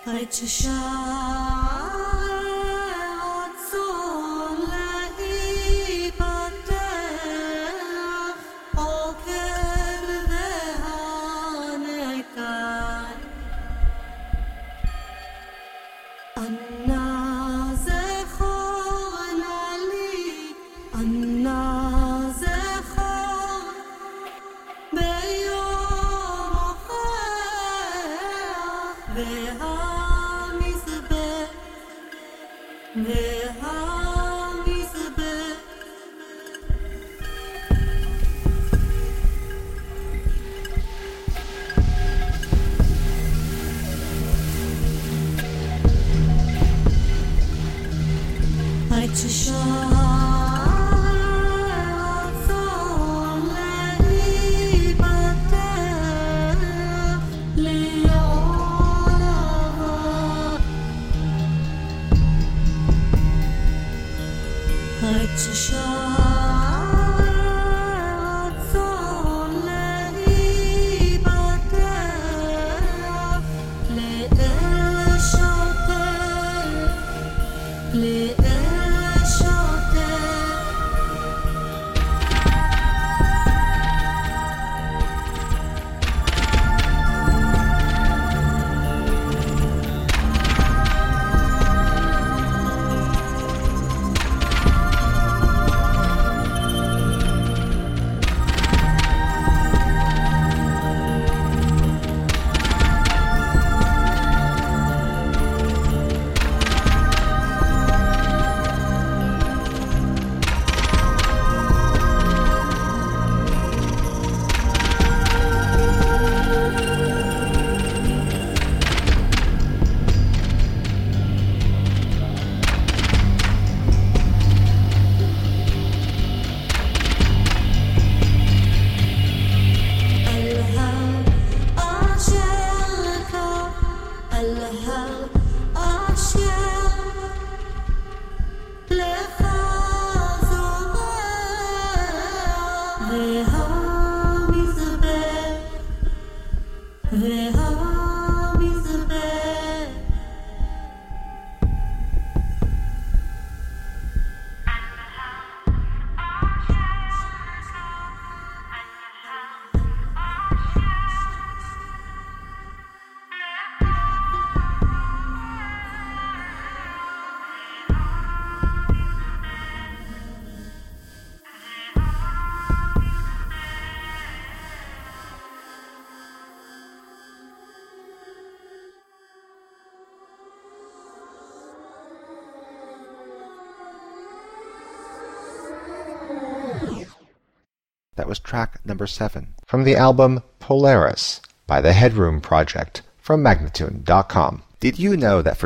That was track number 7 from the album Polaris by the Headroom Project from Magnatune.com. Did you know that for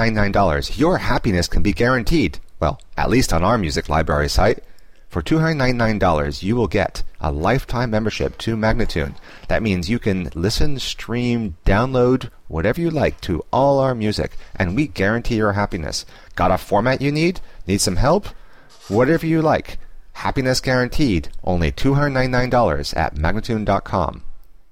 $299 your happiness can be guaranteed? Well, at least on our music library site. For $299 you will get a lifetime membership to Magnatune. That means you can listen, stream, download, whatever you like to all our music, and we guarantee your happiness. Got a format you need? Need some help? Whatever you like. Happiness guaranteed. Only $299 at Magnatune.com.